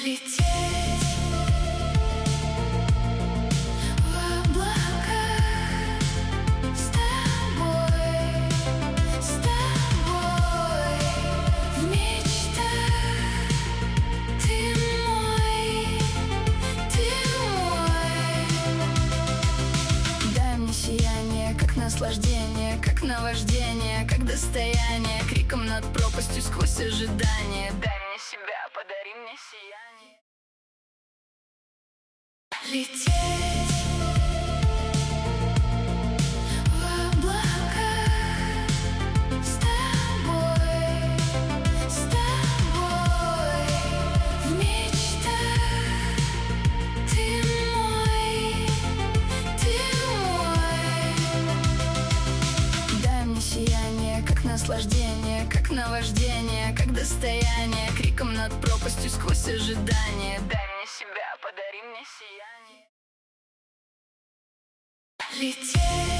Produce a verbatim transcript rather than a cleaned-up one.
Лететь в облака с тобой, с тобой в мечтах. Ты мой, ты мой. Дай мне сияние, как наслаждение, как наваждение, как достояние, криком над пропастью сквозь ожидание. Дай мне себя, подари мне сияние. Лететь в облака с тобой, с тобой в мечтах. Ты мой, ты мой. Дай мне сияние, как наслаждение, как наваждение, как достояние, криком над пропастью сквозь ожидание. Дай мне себя, подари мне сияние. Лететь